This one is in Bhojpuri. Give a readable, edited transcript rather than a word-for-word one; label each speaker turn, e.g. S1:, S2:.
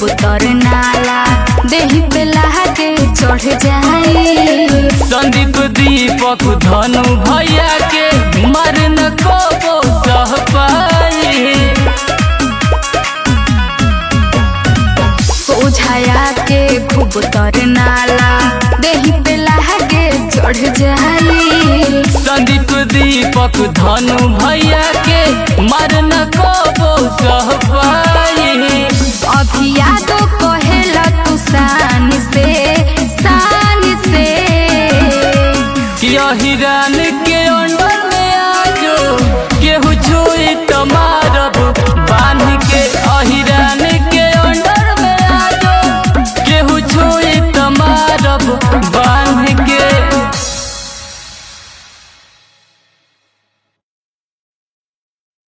S1: खूब तर नाला देही पे लागे चढ़ जाई।
S2: संदीप दीपक धनु भैया के मर न को सह पाई।
S1: सोझाया के खूब तर नाला देही पे लागे चढ़ जाई।
S2: संदीप दीपक धनु भैया के मर न को सह पाई।
S1: अभी यादो कहेला तू शान से
S2: हिरान के अंडर में आजो केहू छुई तमा